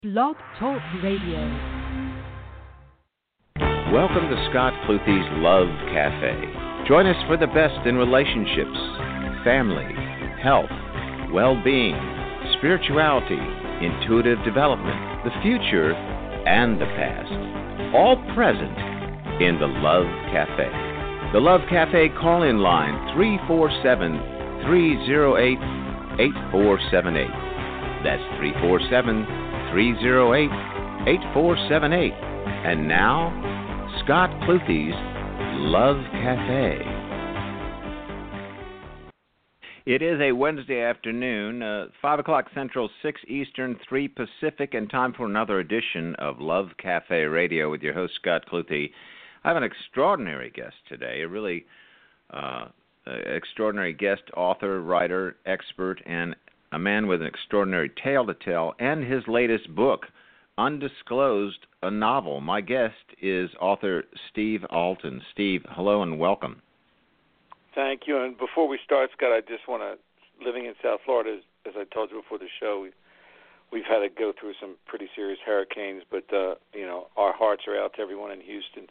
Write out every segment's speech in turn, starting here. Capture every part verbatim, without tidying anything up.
Blog Talk Radio. Welcome to Scott Cluthy's Love Cafe. Join us for the best in relationships, family, health, well-being, spirituality, intuitive development, the future, and the past. All present in the Love Cafe. The Love Cafe call-in line three four seven, three oh eight, eight four seven eight. That's three four seven, three oh eight, eight four seven eight. And now, Scott Cluthy's Love Cafe. It is a Wednesday afternoon, uh, five o'clock Central, six Eastern, three Pacific, and time for another edition of Love Cafe Radio with your host, Scott Cluthy. I have an extraordinary guest today, a really uh, extraordinary guest, author, writer, expert, and a man with an extraordinary tale to tell, and his latest book, Undisclosed, a novel. My guest is author Steve Alten. Steve, hello and welcome. Thank you. And before we start, Scott, I just want to, living in South Florida, as, as I told you before the show, we, we've had to go through some pretty serious hurricanes, but, uh, you know, our hearts are out to everyone in Houston.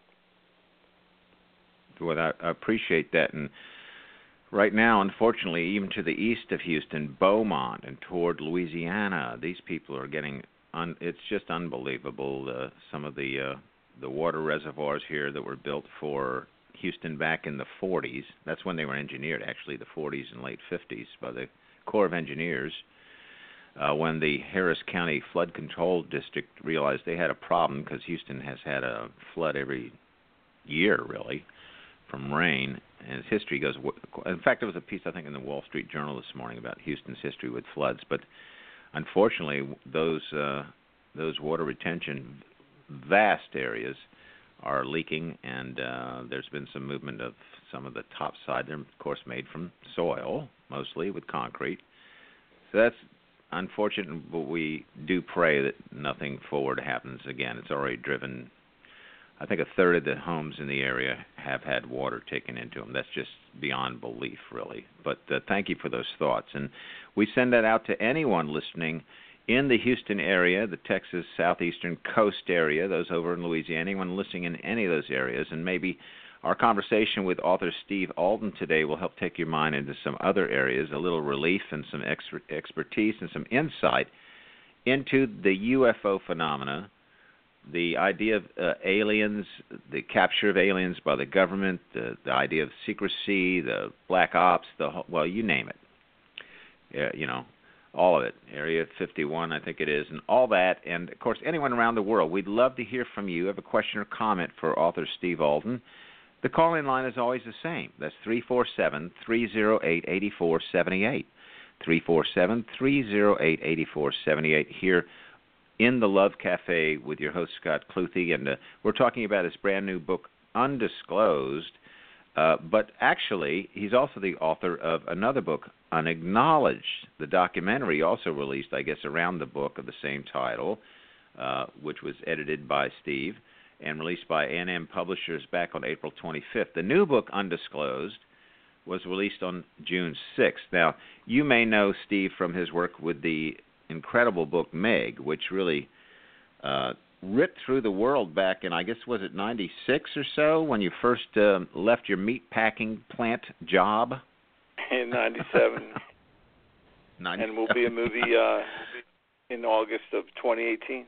Well, I, I appreciate that. And right now, unfortunately, even to the east of Houston, Beaumont and toward Louisiana, these people are getting, un, it's just unbelievable. Uh, some of the uh, the water reservoirs here that were built for Houston back in the forties, that's when they were engineered, actually, the forties and late fifties by the Corps of Engineers, uh, when the Harris County Flood Control District realized they had a problem because Houston has had a flood every year, really, from rain. And his history goes, in fact, there was a piece, I think, in the Wall Street Journal this morning about Houston's history with floods. But unfortunately, those uh, those water retention, vast areas, are leaking, and uh, there's been some movement of some of the top side. They're, of course, made from soil, mostly, with concrete. So that's unfortunate, but we do pray that nothing forward happens again. It's already driven, I think a third of the homes in the area have had water taken into them. That's just beyond belief, really. But uh, thank you for those thoughts. And we send that out to anyone listening in the Houston area, the Texas southeastern coast area, those over in Louisiana, anyone listening in any of those areas. And maybe our conversation with author Steve Alten today will help take your mind into some other areas, a little relief and some expert expertise and some insight into the U F O phenomena, the idea of uh, aliens, the capture of aliens by the government, the, the idea of secrecy, the black ops, the well, you name it. Uh, you know, all of it. Area fifty-one, I think it is, and all that. And, of course, anyone around the world. We'd love to hear from you. Have a question or comment for author Steve Alten. The call-in line is always the same. That's three four seven, three oh eight, eight four seven eight. three four seven, three oh eight, eight four seven eight here in the Love Cafe with your host, Scott Cluthy, and uh, we're talking about his brand new book, Undisclosed, uh, but actually, he's also the author of another book, Unacknowledged, the documentary also released, I guess, around the book of the same title, uh, which was edited by Steve and released by A and M Publishers back on April twenty-fifth. The new book, Undisclosed, was released on June sixth. Now, you may know Steve from his work with the incredible book Meg, which really uh, ripped through the world back in, I guess, was it ninety-six or so, when you first uh, left your meat packing plant job? In ninety-seven. ninety-seven. And will be a movie uh, in August of twenty eighteen.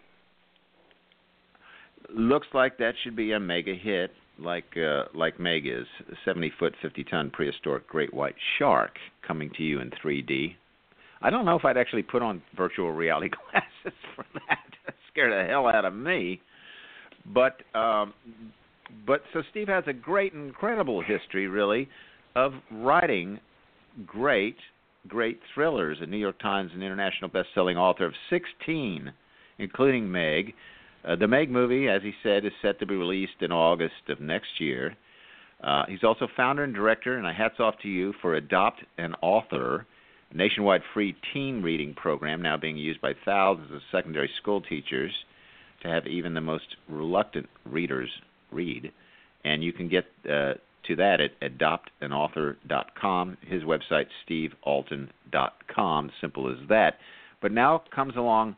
Looks like that should be a mega hit, like uh, like Meg is, a seventy-foot, fifty-ton prehistoric great white shark coming to you in three D. I don't know if I'd actually put on virtual reality glasses for that. That scared the hell out of me. But um, but so Steve has a great, incredible history, really, of writing great, great thrillers. A New York Times and international best-selling author of sixteen, including Meg. Uh, the Meg movie, as he said, is set to be released in August of next year. Uh, he's also founder and director, and a hats off to you for Adopt an Author, a nationwide free teen reading program now being used by thousands of secondary school teachers to have even the most reluctant readers read. And you can get uh, to that at adopt an author dot com. His website, steve alten dot com, simple as that. But now comes along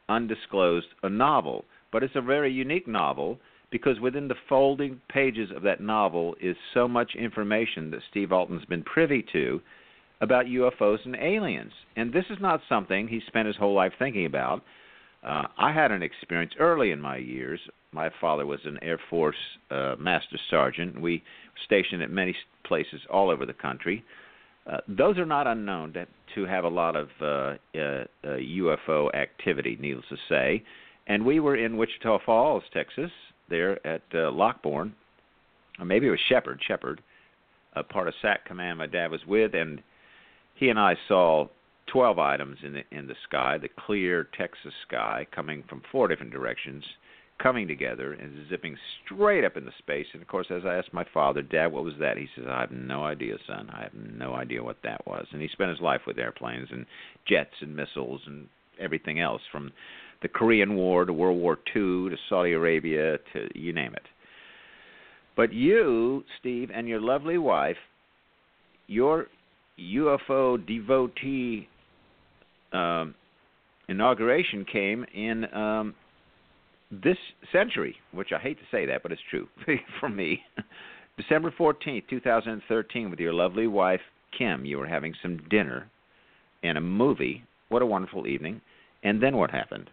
undisclosed a novel. But it's a very unique novel because within the folding pages of that novel is so much information that Steve Alten's been privy to about U F Os and aliens. And this is not something he spent his whole life thinking about. Uh, I had an experience early in my years. My father was an Air Force uh, Master Sergeant. We were stationed at many places all over the country. Uh, those are not unknown to, to have a lot of uh, uh, uh, U F O activity, needless to say. And we were in Wichita Falls, Texas, there at uh, Lockbourne, or maybe it was Shepherd, Shepherd, a part of S A C Command my dad was with, and he and I saw twelve items in the in the sky, the clear Texas sky, coming from four different directions, coming together and zipping straight up into space. And, of course, as I asked my father, Dad, what was that? He says, I have no idea, son. I have no idea what that was. And he spent his life with airplanes and jets and missiles and everything else, from the Korean War to World War Two to Saudi Arabia to you name it. But you, Steve, and your lovely wife, your U F O devotee um, inauguration came in um, this century, which I hate to say that, but it's true for me. December fourteenth, twenty thirteen, with your lovely wife, Kim. You were having some dinner and a movie. What a wonderful evening. And then what happened?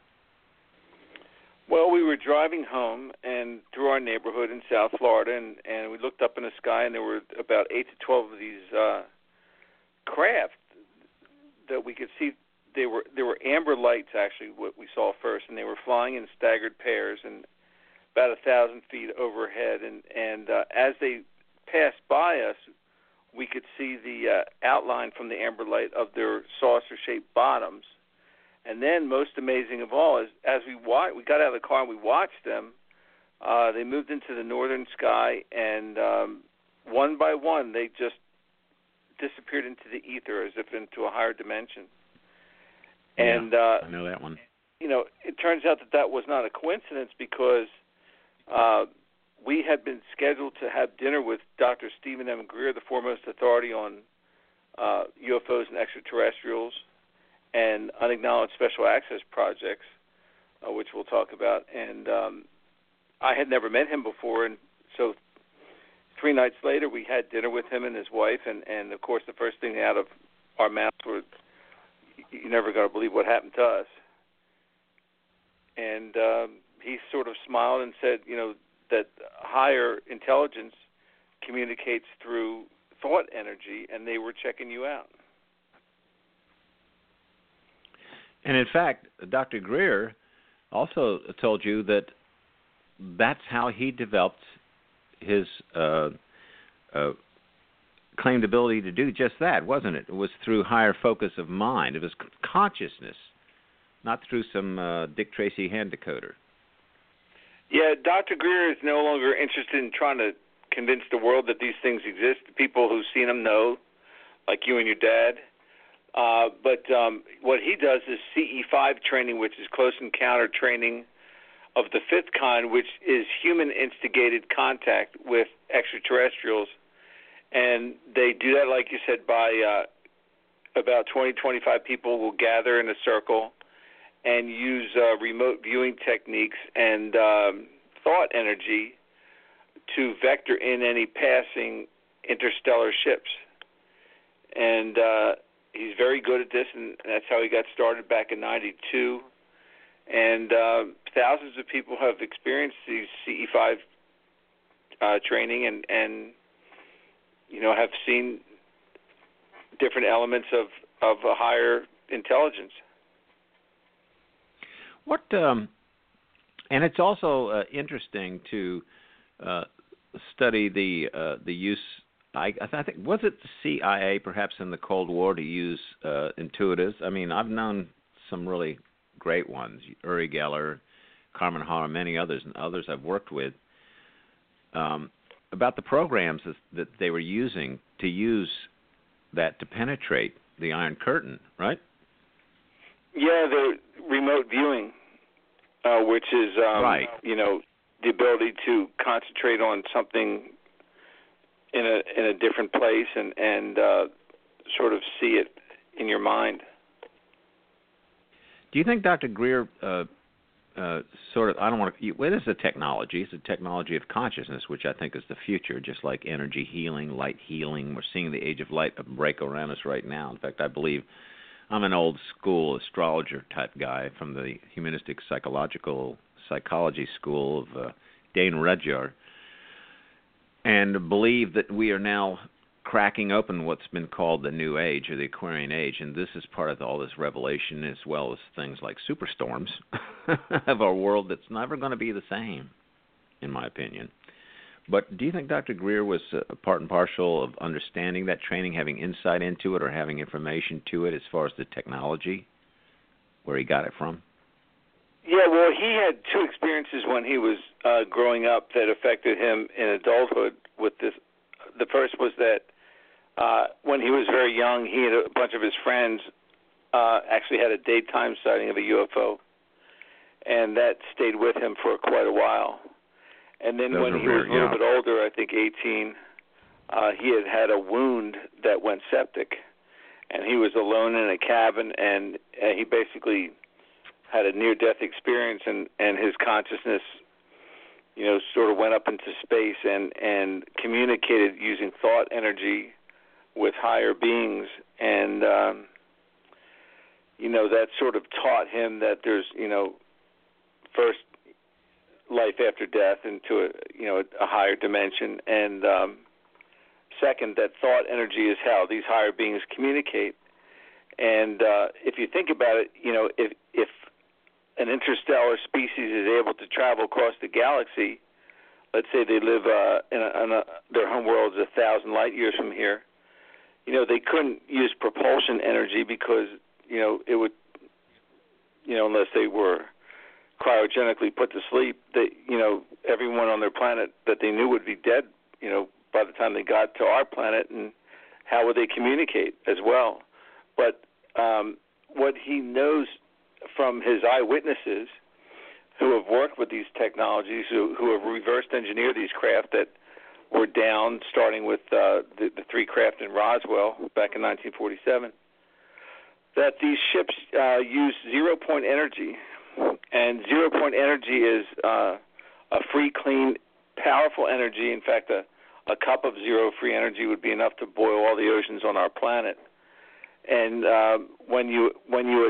Well, we were driving home and through our neighborhood in South Florida, and, and we looked up in the sky, and there were about eight to twelve of these uh, craft that we could see. They were there were amber lights, actually, what we saw first, and they were flying in staggered pairs and about a thousand feet overhead. And and uh, as they passed by us, we could see the uh, outline from the amber light of their saucer-shaped bottoms. And then, most amazing of all, is as we wa- we got out of the car and we watched them, uh, they moved into the northern sky, and um, one by one, they just disappeared into the ether as if into a higher dimension. Yeah, and uh, I know that one. You know, it turns out that that was not a coincidence, because uh, we had been scheduled to have dinner with Doctor Stephen M. Greer, the foremost authority on uh, U F Os and extraterrestrials and unacknowledged special access projects, uh, which we'll talk about. And um, I had never met him before, and so three nights later we had dinner with him and his wife, and, and of course the first thing out of our mouths was, you're never going to believe what happened to us. And um, he sort of smiled and said, you know, that higher intelligence communicates through thought energy, and they were checking you out. And in fact, Doctor Greer also told you that that's how he developed his uh, uh, claimed ability to do just that, wasn't it? It was through higher focus of mind. It was consciousness, not through some uh, Dick Tracy hand decoder. Yeah, Doctor Greer is no longer interested in trying to convince the world that these things exist. The people who've seen them know, like you and your dad. Uh, but um, what he does is C E five training, which is close encounter training of the fifth kind, which is human-instigated contact with extraterrestrials. And they do that, like you said, by uh, about twenty, twenty-five people will gather in a circle and use uh, remote viewing techniques and um, thought energy to vector in any passing interstellar ships. And uh, he's very good at this, and that's how he got started back in ninety-two. And uh, thousands of people have experienced these C E five uh, training and, and, you know, have seen different elements of, of a higher intelligence. What, um, and it's also uh, interesting to uh, study the uh, the use. I, I think was it the C I A perhaps in the Cold War to use uh, intuitives. I mean, I've known some really great ones, Uri Geller, Carmen Harr, many others, and others I've worked with, um, about the programs that they were using to use that to penetrate the Iron Curtain, right? Yeah, the remote viewing, uh, which is, um, right. you know, the ability to concentrate on something in a in a different place and, and uh, sort of see it in your mind. Do you think Doctor Greer uh, uh, sort of, I don't want to, well, it is a technology. It's a technology of consciousness, which I think is the future, just like energy healing, light healing. We're seeing the age of light break around us right now. In fact, I believe I'm an old school astrologer type guy from the humanistic psychological psychology school of uh, Dane Rudhyar, and believe that we are now cracking open what's been called the New Age or the Aquarian Age, and this is part of all this revelation, as well as things like superstorms of our world that's never going to be the same, in my opinion. But do you think Doctor Greer was uh, part and parcel of understanding that training, having insight into it, or having information to it as far as the technology, where he got it from? Yeah, well, he had two experiences when he was uh, growing up that affected him in adulthood with this. The first was that uh, when he was very young, he and a bunch of his friends uh, actually had a daytime sighting of a U F O, and that stayed with him for quite a while. And then Those when he weird, was a little yeah. bit older, I think eighteen, uh, he had had a wound that went septic, and he was alone in a cabin, and uh, he basically had a near-death experience, and, and his consciousness, you know, sort of went up into space and, and communicated using thought energy with higher beings. And, um, you know, that sort of taught him that there's, you know, first life after death into a, you know, a higher dimension. And um, second, that thought energy is how these higher beings communicate. And uh, if you think about it, you know, if if an interstellar species is able to travel across the galaxy, let's say they live uh, in, a, in a, their home world is a thousand light years from here, you know, they couldn't use propulsion energy because, you know, it would, you know, unless they were cryogenically put to sleep, they, you know, everyone on their planet that they knew would be dead, you know, by the time they got to our planet, and how would they communicate as well? But um, what he knows from his eyewitnesses who have worked with these technologies, who, who have reverse engineered these craft that were down, starting with uh, the, the three craft in Roswell back in nineteen forty-seven, that these ships uh, use zero-point energy. And zero-point energy is uh, a free, clean, powerful energy. In fact, a, a cup of zero free energy would be enough to boil all the oceans on our planet. And uh, when you when you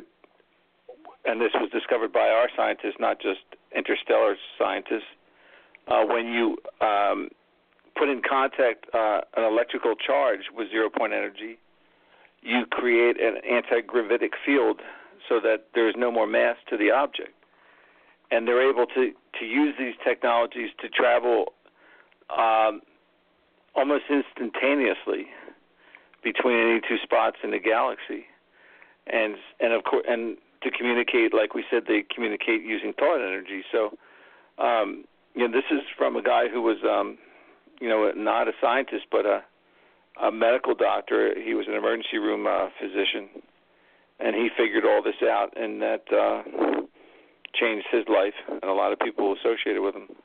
and this was discovered by our scientists, not just interstellar scientists, uh, when you um, put in contact uh, an electrical charge with zero-point energy, you create an anti-gravitic field so that there's no more mass to the object. And they're able to, to use these technologies to travel um, almost instantaneously between any two spots in the galaxy. And and of course, and to communicate, like we said, they communicate using thought energy. So, um, you know, this is from a guy who was, um, you know, not a scientist, but a, a medical doctor. He was an emergency room uh, physician, and he figured all this out, and that uh, changed his life and a lot of people associated with him.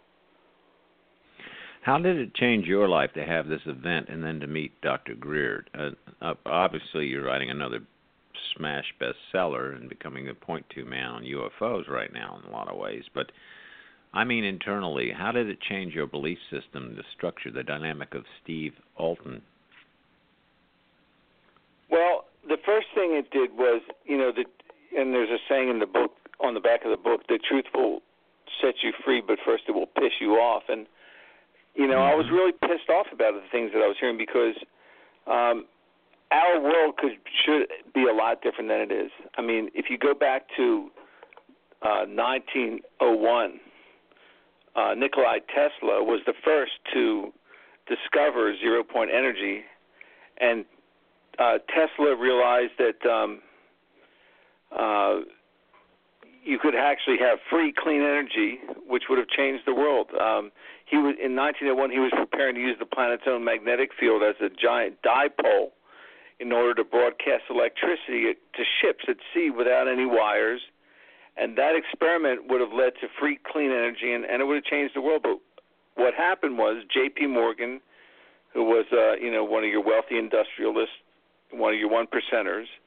How did it change your life to have this event and then to meet Doctor Greer? Uh, obviously, you're writing another smash bestseller and becoming a point two man on U F Os right now in a lot of ways. But, I mean, internally, how did it change your belief system, the structure, the dynamic of Steve Alten? Well, the first thing it did was, you know, the, and there's a saying in the book, on the back of the book, the truth will set you free, but first it will piss you off. And, you know, mm-hmm. I was really pissed off about the things that I was hearing because um, our world could should be a lot different than it is. I mean, if you go back to uh, nineteen oh one, uh, Nikolai Tesla was the first to discover zero-point energy, and uh, Tesla realized that um, uh, you could actually have free, clean energy, which would have changed the world. Um, he was in nineteen oh one. He was preparing to use the planet's own magnetic field as a giant dipole in order to broadcast electricity to ships at sea without any wires. And that experiment would have led to free, clean energy, and, and it would have changed the world. But what happened was J P Morgan, who was uh, you know one of your wealthy industrialists, one of your one percenters,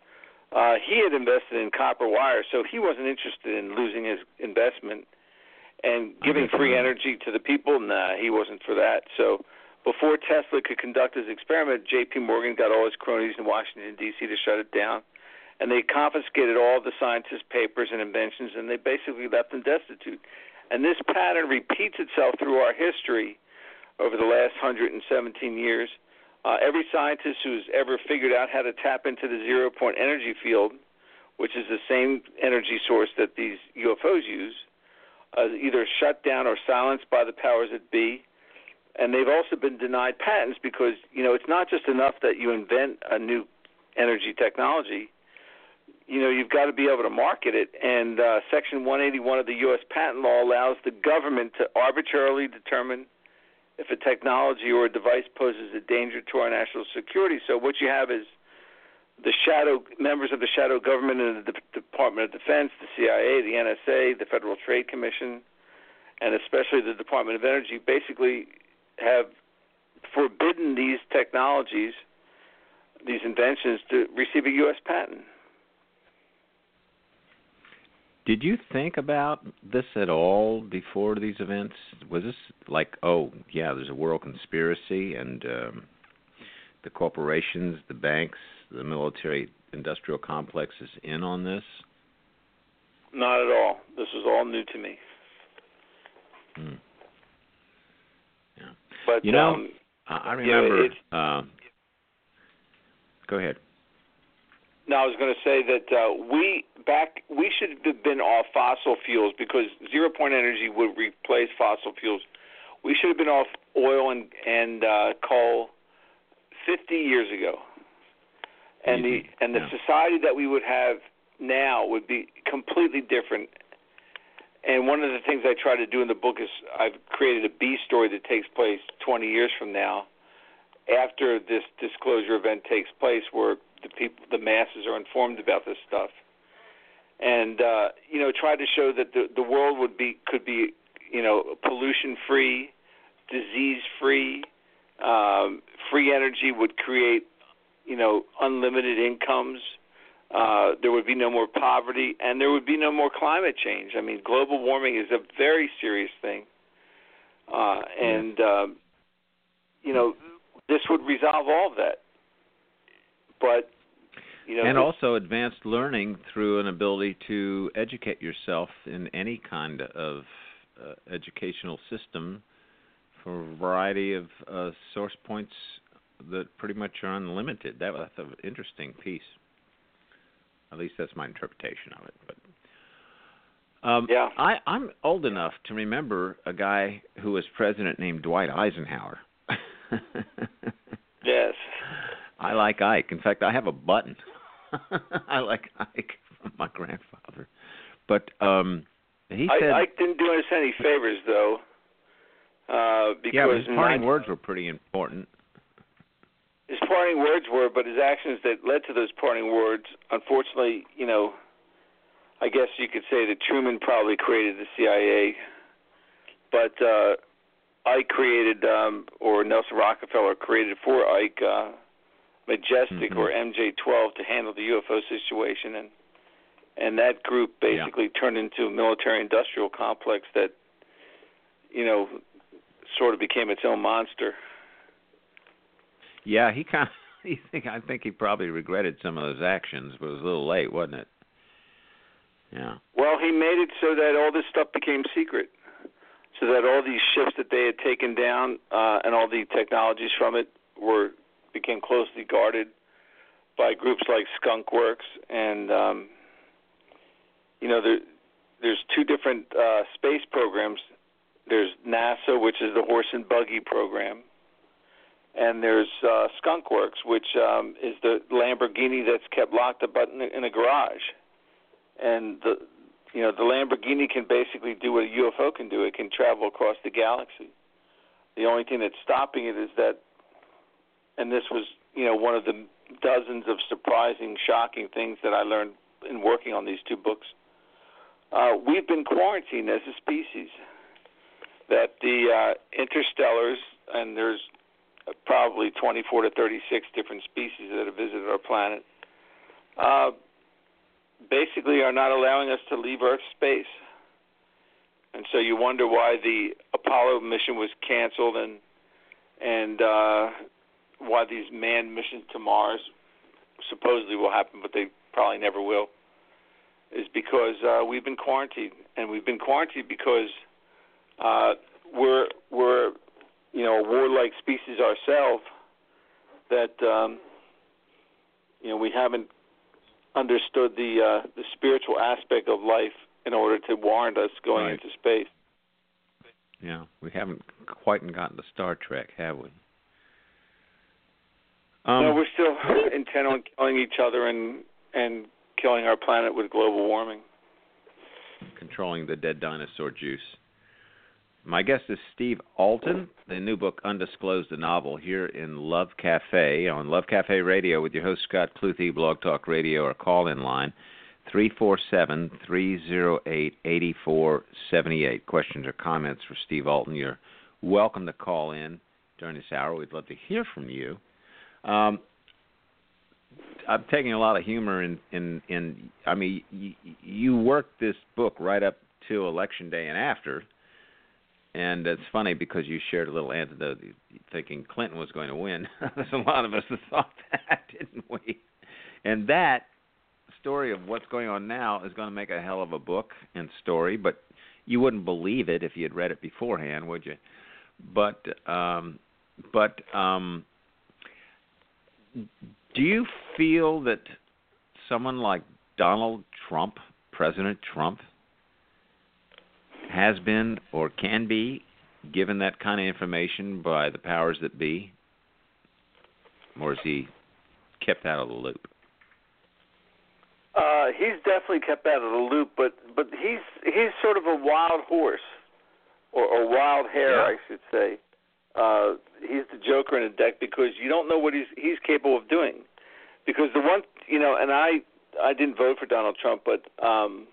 Uh, he had invested in copper wire, so he wasn't interested in losing his investment and giving free energy to the people. Nah, he wasn't for that. So before Tesla could conduct his experiment, J P. Morgan got all his cronies in Washington, D C to shut it down, and they confiscated all the scientists' papers and inventions, and they basically left them destitute. And this pattern repeats itself through our history over the last one hundred seventeen years. Uh, every scientist who's ever figured out how to tap into the zero-point energy field, which is the same energy source that these U F Os use, uh, either shut down or silenced by the powers that be. And they've also been denied patents because, you know, it's not just enough that you invent a new energy technology. You know, you've got to be able to market it. And uh, Section one eighty-one of the U S patent law allows the government to arbitrarily determine if a technology or a device poses a danger to our national security. So what you have is the shadow members of the shadow government and the D- Department of Defense, the C I A, the N S A, the Federal Trade Commission, and especially the Department of Energy basically have forbidden these technologies, these inventions, to receive a U S patent. Did you think about this at all before these events? Was this like, oh, yeah, there's a world conspiracy and um, the corporations, the banks, the military-industrial complex is in on this? Not at all. This is all new to me. Hmm. Yeah. But, you know, um, I remember. Yeah, uh, go ahead. No, I was going to say that uh, we back we should have been off fossil fuels because zero-point energy would replace fossil fuels. We should have been off oil and and uh, coal fifty years ago, and Easy. the and the yeah. society that we would have now would be completely different. And one of the things I try to do in the book is I've created a B story that takes place twenty years from now, after this disclosure event takes place, where the people, the masses, are informed about this stuff, and uh, you know, try to show that the the world would be could be, you know, pollution free, disease free, um, free energy would create, you know, unlimited incomes. Uh, there would be no more poverty, and there would be no more climate change. I mean, global warming is a very serious thing, uh, and uh, you know, this would resolve all of that. But you know, and this, also advanced learning through an ability to educate yourself in any kind of uh, educational system for a variety of uh, source points that pretty much are unlimited. That, that's an interesting piece. At least that's my interpretation of it. But um, yeah, I, I'm old enough to remember a guy who was president named Dwight Eisenhower. Yes. I like Ike. In fact, I have a button. I like Ike from my grandfather. But um, he said... Ike didn't do us any favors, though. Uh, because yeah, but his parting nine, words were pretty important. His parting words were, but his actions that led to those parting words, unfortunately, you know, I guess you could say that Truman probably created the C I A, but uh, Ike created, um, or Nelson Rockefeller created for Ike, uh, Majestic, mm-hmm. or M J twelve to handle the U F O situation, and and that group basically yeah. turned into a military-industrial complex that, you know, sort of became its own monster. Yeah, he kind of, he think I think he probably regretted some of those actions, but it was a little late, wasn't it? Yeah. Well, he made it so that all this stuff became secret, so that all these ships that they had taken down uh, and all the technologies from it were became closely guarded by groups like Skunk Works, and um, you know, there, there's two different uh, space programs. There's NASA, which is the horse and buggy program. And there's uh, Skunk Works, which um, is the Lamborghini that's kept locked up in a, in a garage. And the, you know, the Lamborghini can basically do what a U F O can do. It can travel across the galaxy. The only thing that's stopping it is that, and this was, you know, one of the dozens of surprising, shocking things that I learned in working on these two books. Uh, we've been quarantined as a species. That the uh, interstellars, and there's probably twenty-four to thirty-six different species that have visited our planet. Uh, basically are not allowing us to leave Earth's space. And so you wonder why the Apollo mission was canceled and and uh, why these manned missions to Mars supposedly will happen, but they probably never will, is because uh, we've been quarantined. And we've been quarantined because uh, we're, we're, you know, a warlike species ourselves that, um, you know, we haven't understood the uh, the spiritual aspect of life in order to warrant us going right. into space. Yeah, we haven't quite gotten to Star Trek, have we? Um, no, we're still intent on killing each other and and killing our planet with global warming. Controlling the dead dinosaur juice. My guest is Steve Alten, the new book Undisclosed, a novel, here in Love Cafe, on Love Cafe Radio with your host Scott Cluthe, Blog Talk Radio, or call-in line, three four seven, three oh eight, eight four seven eight. Questions or comments for Steve Alten, you're welcome to call in during this hour. We'd love to hear from you. Um, I'm taking a lot of humor in, in, in I mean, you, you worked this book right up to Election Day and after, and it's funny because you shared a little anecdote thinking Clinton was going to win. There's a lot of us that thought that, didn't we? And that story of what's going on now is going to make a hell of a book and story, but you wouldn't believe it if you had read it beforehand, would you? But, um, but um, do you feel that someone like Donald Trump, President Trump, has been or can be given that kind of information by the powers that be? Or is he kept out of the loop? Uh, he's definitely kept out of the loop, but, but he's he's sort of a wild horse, or, or wild hare, yeah. I should say. Uh, he's the joker in the deck because you don't know what he's he's capable of doing. Because the one, you know, and I I didn't vote for Donald Trump, but um,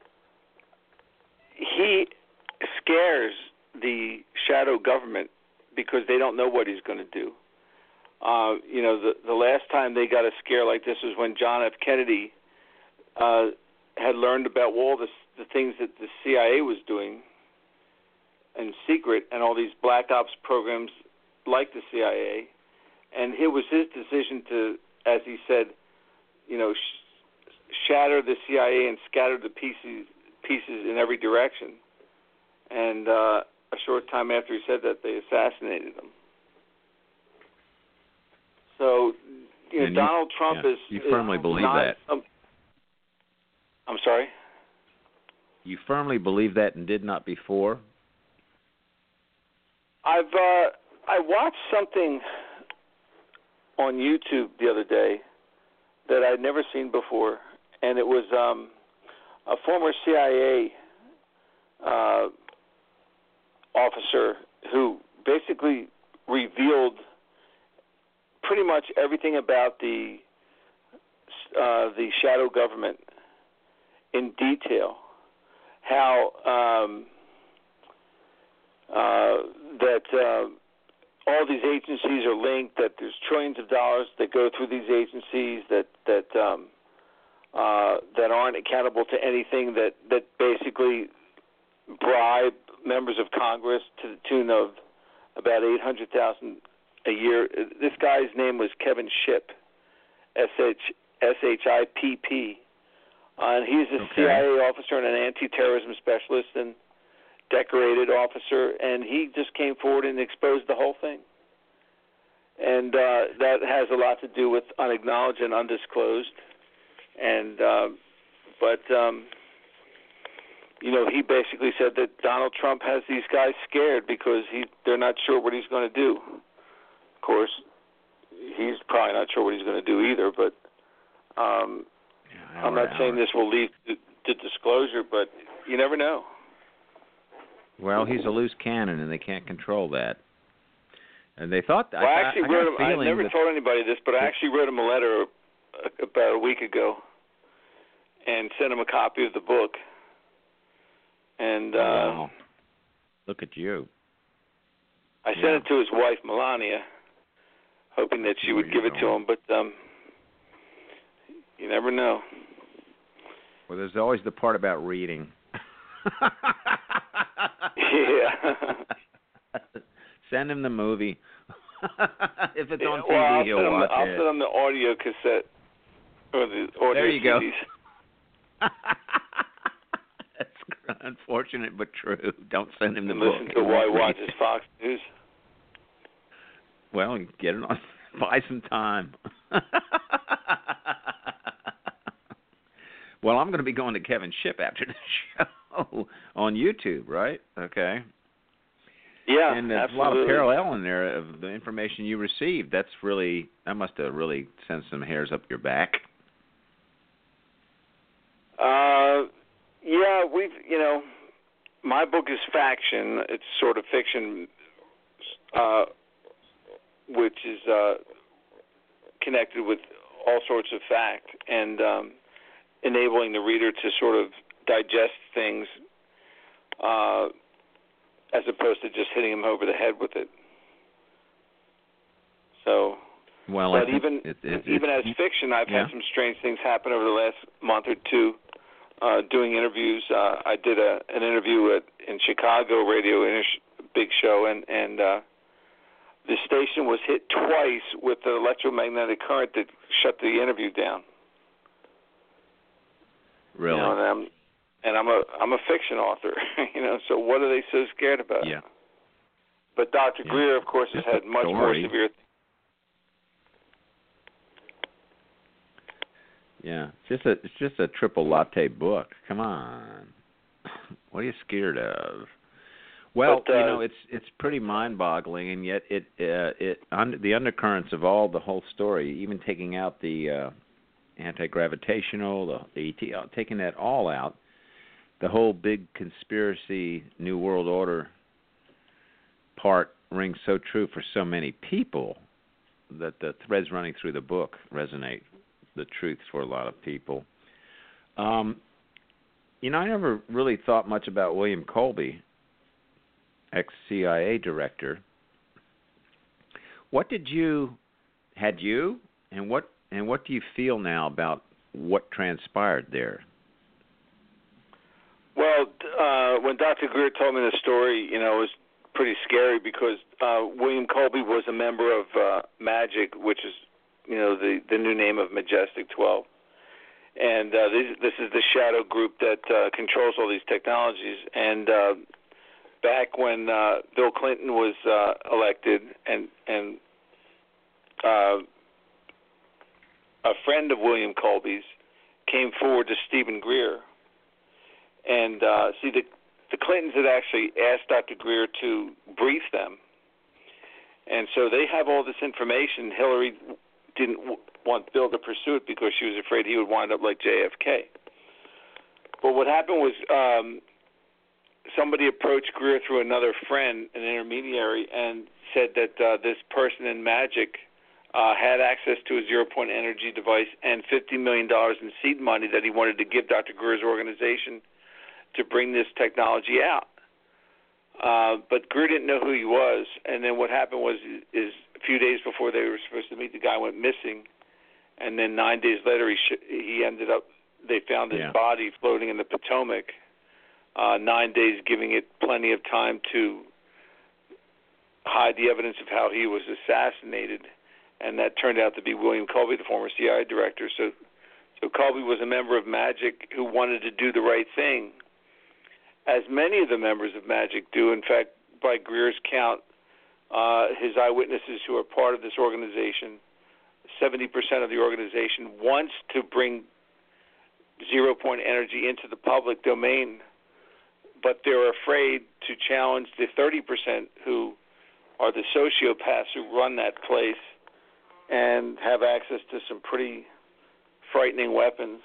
he scares the shadow government because they don't know what he's going to do. Uh, you know, the the last time they got a scare like this was when John F. Kennedy uh, had learned about all the, the things that the C I A was doing in secret and all these black ops programs like the C I A. And it was his decision to, as he said, you know, sh- shatter the C I A and scatter the pieces pieces in every direction. And uh, a short time after he said that, they assassinated him. So, you know, and Donald you, Trump yeah, is... You firmly is believe not, that? Um, I'm sorry? You firmly believe that and did not before? I've uh, I watched something on YouTube the other day that I'd never seen before, and it was um, a former C I A uh, officer who basically revealed pretty much everything about the uh, the shadow government in detail. How um, uh, that uh, all these agencies are linked, that there's trillions of dollars that go through these agencies that that um, uh, that aren't accountable to anything, that, that basically bribe members of Congress to the tune of about eight hundred thousand dollars a year. This guy's name was Kevin Shipp, S H I P P. Uh, and he's a okay. C I A officer and an anti-terrorism specialist and decorated officer, and he just came forward and exposed the whole thing. And uh, that has a lot to do with unacknowledged and undisclosed. And uh, but um, you know, he basically said that Donald Trump has these guys scared because he they're not sure what he's going to do. Of course, he's probably not sure what he's going to do either. But um, yeah, I'm not saying this will lead to, to disclosure, but you never know. Well, he's a loose cannon, and they can't control that. And they thought that. Well, I I, actually I wrote got a him. I never that, told anybody this, but I actually wrote him a letter about a week ago and sent him a copy of the book. And uh, oh, wow. Look at you. I sent yeah. it to his wife, Melania, hoping that she would give it to him, but um, you never know. Well, there's always the part about reading. Yeah. Send him the movie. If it's yeah, on T V, well, I'll he'll send him, watch I'll it. send him the audio cassette or the audio There you C Ds. go. That's unfortunate but true. Don't send him the and book. listen to why he watches Fox News. Well, get it on. Buy some time. Well, I'm going to be going to Kevin Shipp after the show on YouTube, right? Okay. Yeah, and there's absolutely. a lot of parallel in there of the information you received. That's really that must have really sent some hairs up your back. Uh, yeah, we've you know, my book is faction. It's sort of fiction, uh, which is uh, connected with all sorts of fact and um, enabling the reader to sort of digest things. Uh, as opposed to just hitting him over the head with it. So, well, but I even it, it, even it, as fiction, I've yeah. had some strange things happen over the last month or two. Uh, doing interviews, uh, I did a an interview at in Chicago radio, in a big show, and and uh, the station was hit twice with the electromagnetic current that shut the interview down. Really? You know, and I'm, And I'm a I'm a fiction author, you know. So what are they so scared about? Yeah. But Doctor Yeah. Greer, of course, has Just had a much more story. severe. Yeah, it's just a it's just a triple latte book. Come on, what are you scared of? Well, But, uh, you know, it's it's pretty mind-boggling, and yet it uh, it under, the undercurrents of all the whole story, even taking out the uh, anti-gravitational, the, the E T, uh, taking that all out. The whole big conspiracy, New World Order part rings so true for so many people that the threads running through the book resonate, the truths for a lot of people. Um, you know, I never really thought much about William Colby, ex-C I A director. What did you, had you, and what and what do you feel now about what transpired there? Well, uh, when Doctor Greer told me the story, you know, it was pretty scary because uh, William Colby was a member of uh, MAGIC, which is, you know, the, the new name of Majestic twelve. And uh, this, this is the shadow group that uh, controls all these technologies. And uh, back when uh, Bill Clinton was uh, elected, and, and uh, a friend of William Colby's came forward to Stephen Greer. And uh, see, the the Clintons had actually asked Doctor Greer to brief them, and so they have all this information. Hillary didn't w- want Bill to pursue it because she was afraid he would wind up like J F K. But what happened was um, somebody approached Greer through another friend, an intermediary, and said that uh, this person in MAGIC uh, had access to a zero-point energy device and fifty million dollars in seed money that he wanted to give Doctor Greer's organization to bring this technology out. Uh, but Greer didn't know who he was, and then what happened was is a few days before they were supposed to meet, the guy went missing, and then nine days later he sh- he ended up, they found his Yeah. body floating in the Potomac, uh, nine days giving it plenty of time to hide the evidence of how he was assassinated, and that turned out to be William Colby, the former C I A director. So, so Colby was a member of MAGIC who wanted to do the right thing, as many of the members of MAGIC do. In fact, by Greer's count, uh, his eyewitnesses who are part of this organization, seventy percent of the organization wants to bring zero-point energy into the public domain, but they're afraid to challenge the thirty percent who are the sociopaths who run that place and have access to some pretty frightening weapons.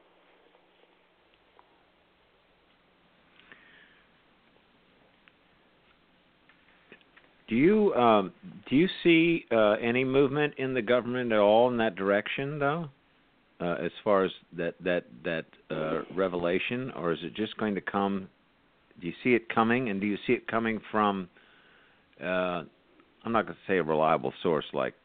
Do you um, do you see uh, any movement in the government at all in that direction, though, uh, as far as that that that uh, revelation, or is it just going to come? Do you see it coming, and do you see it coming from? Uh, I'm not going to say a reliable source like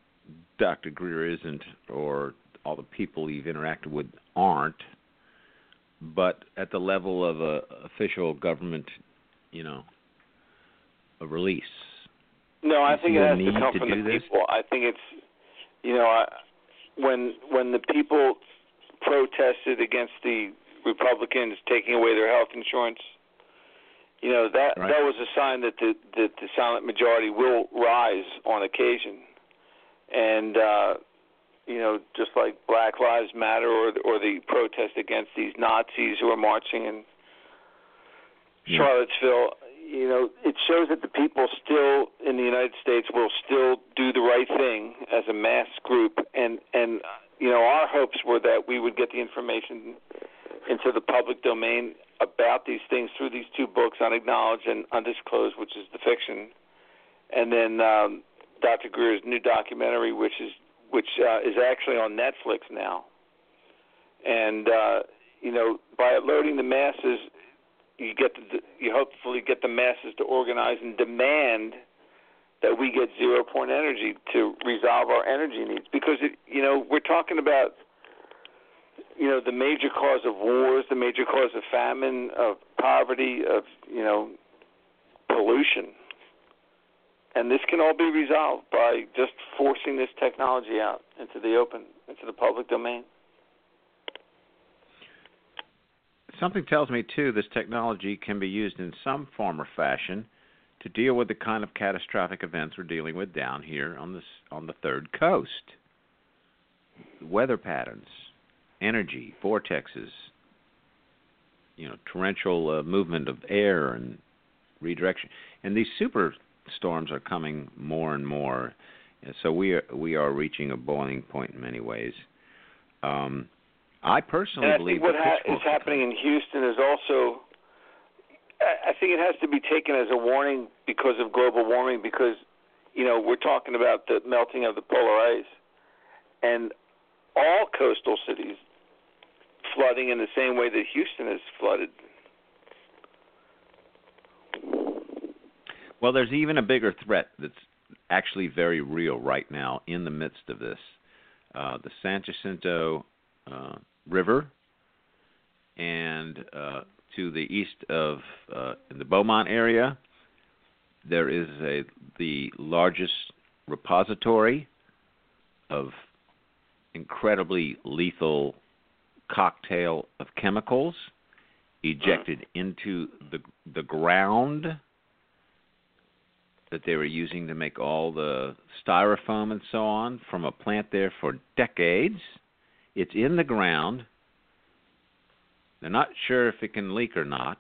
Doctor Greer isn't, or all the people you've interacted with aren't. but at the level of a official government, you know, a release. No, I think it has to come to from the this? people. I think it's, you know, I, when when the people protested against the Republicans taking away their health insurance, you know, that right. that was a sign that the that the silent majority will rise on occasion, and uh, you know, just like Black Lives Matter or the, or the protest against these Nazis who are marching in yeah. Charlottesville. You know, it shows that the people still in the United States will still do the right thing as a mass group. And, and you know, our hopes were that we would get the information into the public domain about these things through these two books, Unacknowledged and Undisclosed, which is the fiction, and then um, Doctor Greer's new documentary, which is which uh, is actually on Netflix now. And, uh, you know, by alerting the masses, you get the, you hopefully get the masses to organize and demand that we get zero point energy to resolve our energy needs. Because, it, you know, we're talking about, you know, the major cause of wars, the major cause of famine, of poverty, of, you know, pollution. And this can all be resolved by just forcing this technology out into the open, into the public domain. Something tells me, too, this technology can be used in some form or fashion to deal with the kind of catastrophic events we're dealing with down here on this on the third coast. Weather patterns, energy, vortexes, you know, torrential uh, movement of air and redirection. And these super storms are coming more and more. And so we are, we are reaching a boiling point in many ways. Um, I personally and I believe think what ha- is happening in Houston is also, I think it has to be taken as a warning because of global warming, because, you know, we're talking about the melting of the polar ice, and all coastal cities flooding in the same way that Houston is flooded. Well, there's even a bigger threat that's actually very real right now in the midst of this. Uh, the San Jacinto uh, River and uh, to the east of uh, in the Beaumont area, there is a the largest repository of incredibly lethal cocktail of chemicals ejected into the the ground that they were using to make all the styrofoam and so on from a plant there for decades. It's in the ground. They're not sure if it can leak or not.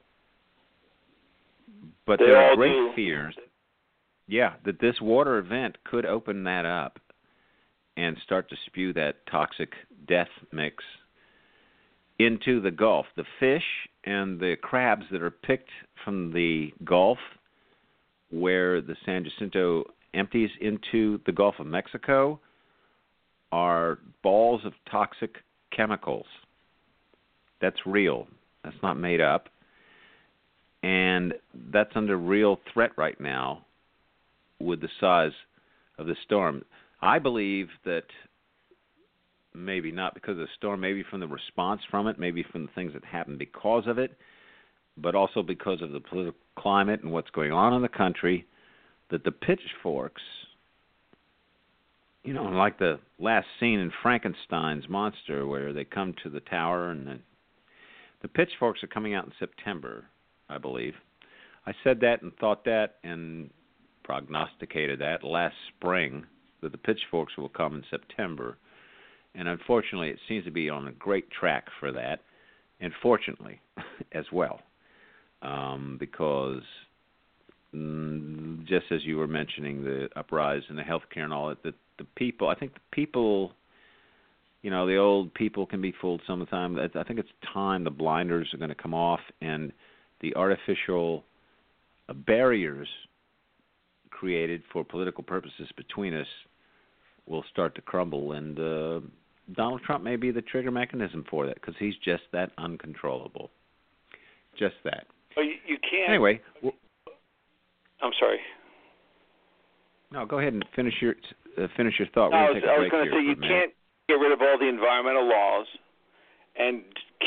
But they there are all great do. fears, yeah, that this water event could open that up and start to spew that toxic death mix into the Gulf. The fish and the crabs that are picked from the Gulf where the San Jacinto empties into the Gulf of Mexico are balls of toxic chemicals. That's real. That's not made up. And that's under real threat right now with the size of the storm. I believe that maybe not because of the storm, maybe from the response from it, maybe from the things that happened because of it, but also because of the political climate and what's going on in the country, that the pitchforks, you know, like the last scene in Frankenstein's monster where they come to the tower and the, the pitchforks are coming out in September, I believe. I said that and thought that and prognosticated that last spring, that the pitchforks will come in September. And unfortunately, it seems to be on a great track for that, and fortunately as well, um, because mm, just as you were mentioning, the uprise in the healthcare and all that, the, the people, I think the people, you know, the old people can be fooled some of the time. I think it's time the blinders are going to come off and the artificial uh, barriers created for political purposes between us will start to crumble, and uh, Donald Trump may be the trigger mechanism for that because he's just that uncontrollable. Just that. But you, you can't. Anyway, well, I'm sorry. No, go ahead and finish your uh, finish your thought. No, I We're was, going to take a I was break going to here say you for a minute. can't get rid of all the environmental laws and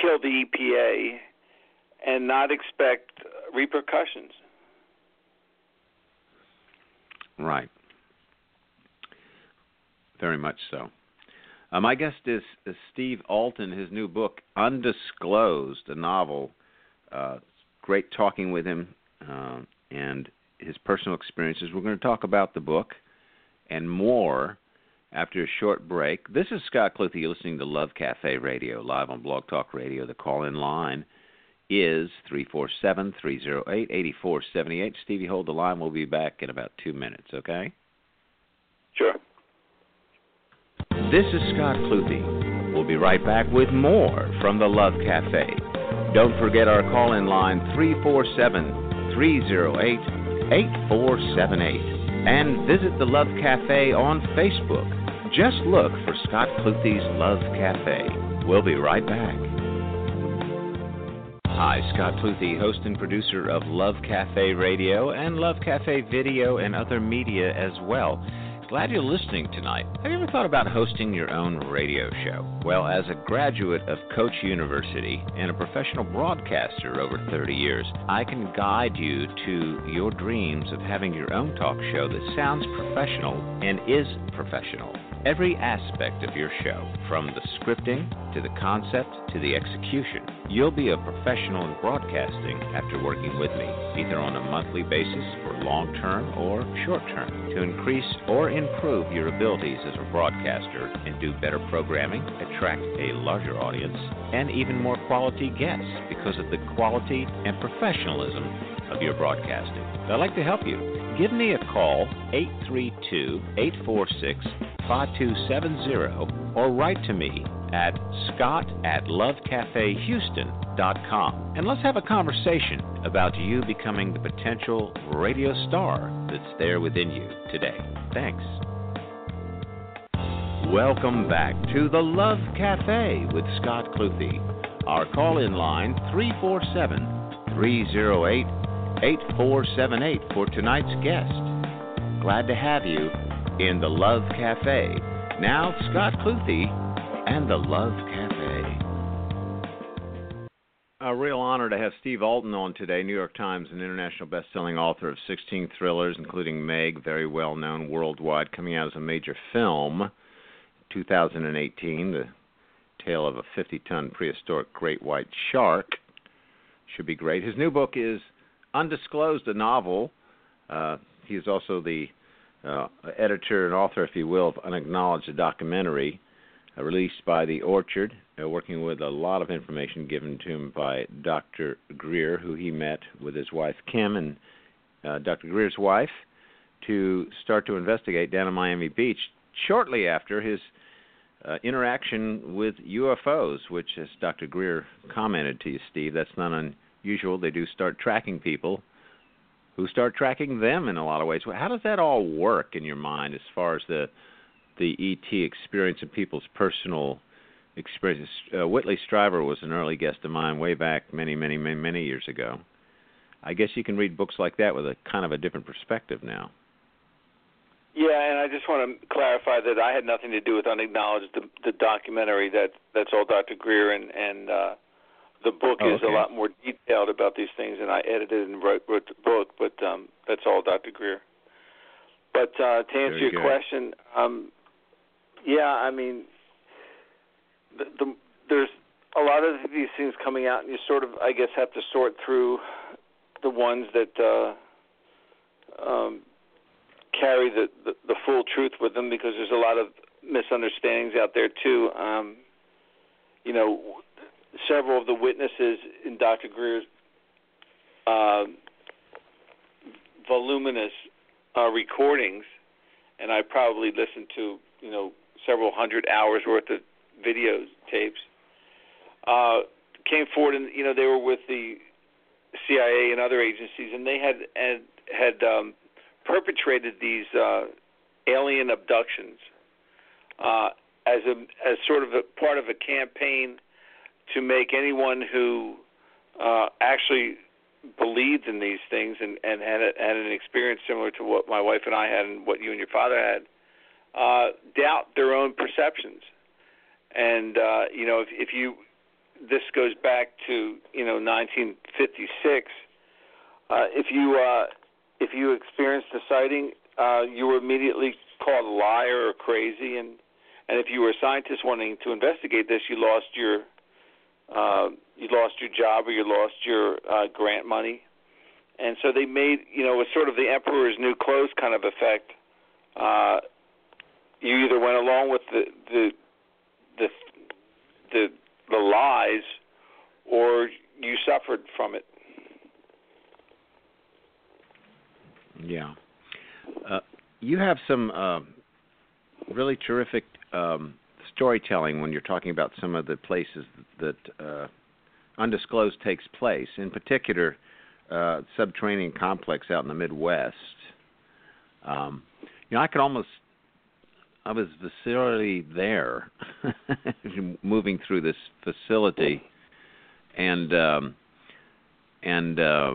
kill the E P A and not expect repercussions. Right. Very much so. Uh, my guest is, is Steve Alten. His new book, Undisclosed, a novel. Uh, great talking with him uh, and his personal experiences. We're going to talk about the book and more after a short break. This is Scott Cluthe. You're listening to Love Cafe Radio, live on Blog Talk Radio. The call-in line is three four seven, three oh eight, eight four seven eight. Stevie, hold the line. We'll be back in about two minutes, okay? Sure. This is Scott Cluthe. We'll be right back with more from the Love Cafe. Don't forget our call-in line, three four seven, three oh eight, eight four seven eight. And visit the Love Cafe on Facebook. Just look for Scott Cluthe's Love Cafe. We'll be right back. Hi, Scott Cluthe, host and producer of Love Cafe Radio and Love Cafe Video and other media as well. Glad you're listening tonight. Have you ever thought about hosting your own radio show? Well, as a graduate of Coach University and a professional broadcaster over thirty years, I can guide you to your dreams of having your own talk show that sounds professional and is professional. Every aspect of your show, from the scripting to the concept to the execution, you'll be a professional in broadcasting after working with me, either on a monthly basis for long-term or short-term, to increase or improve your abilities as a broadcaster and do better programming, attract a larger audience, and even more quality guests because of the quality and professionalism of your broadcasting. I'd like to help you. Give me a call, eight three two, eight four six, five two seven zero, or write to me at scott at love cafe houston dot com. And let's have a conversation about you becoming the potential radio star that's there within you today. Thanks. Welcome back to the Love Cafe with Scott Cluthe. Our call-in line, three four seven, three oh eight, eight four seven eight for tonight's guest. Glad to have you in the Love Cafe. Now, Scott Cluthe and the Love Cafe. A real honor to have Steve Alten on today, New York Times and international best-selling author of sixteen thrillers, including Meg, very well-known worldwide, coming out as a major film, two thousand eighteen, the tale of a fifty-ton prehistoric great white shark. Should be great. His new book is Undisclosed, a novel. Uh, he is also the uh, editor and author, if you will, of Unacknowledged, a documentary uh, released by The Orchard, uh, working with a lot of information given to him by Doctor Greer, who he met with his wife Kim and uh, Doctor Greer's wife to start to investigate down in Miami Beach shortly after his uh, interaction with U F Os, which, as Doctor Greer commented to you, Steve, that's not unusual. They do start tracking people who start tracking them in a lot of ways. How does that all work in your mind as far as the the E T experience and people's personal experiences? Uh, Whitley Strieber was an early guest of mine way back many, many, many, many years ago. I guess you can read books like that with a kind of a different perspective now. Yeah, and I just want to clarify that I had nothing to do with Unacknowledged, the, the documentary. That that's all Doctor Greer, and and uh, the book oh, is okay. a lot more detailed about these things, and I edited and wrote, wrote the book, but um, that's all Doctor Greer. But uh, to answer Very your good. question, um, yeah, I mean, the, the, there's a lot of these things coming out, and you sort of, I guess, have to sort through the ones that uh, um, carry the, the, the full truth with them, because there's a lot of misunderstandings out there, too. Um, you know, several of the witnesses in Doctor Greer's uh, voluminous uh, recordings, and I probably listened to, you know, several hundred hours worth of video tapes, uh, came forward, and, you know, they were with the C I A and other agencies, and they had had, had um, perpetrated these uh, alien abductions uh, as a as sort of a part of a campaign to make anyone who uh, actually believed in these things and, and had, a, had an experience similar to what my wife and I had and what you and your father had, uh, doubt their own perceptions. And, uh, you know, if, if you this goes back to, you know, nineteen fifty-six. Uh, if you uh, if you experienced a sighting, uh, you were immediately called a liar or crazy, and, and if you were a scientist wanting to investigate this, you lost your uh, you lost your job or you lost your uh, grant money. And so they made, you know, it was sort of the emperor's new clothes kind of effect. Uh, you either went along with the the the the, the lies, or you suffered from it. Yeah. Uh, you have some uh, really terrific um, storytelling when you're talking about some of the places that uh, undisclosed takes place. In particular, uh, subterranean complex out in the Midwest. Um, you know, I could almost, I was viscerally there, moving through this facility, and um, and uh,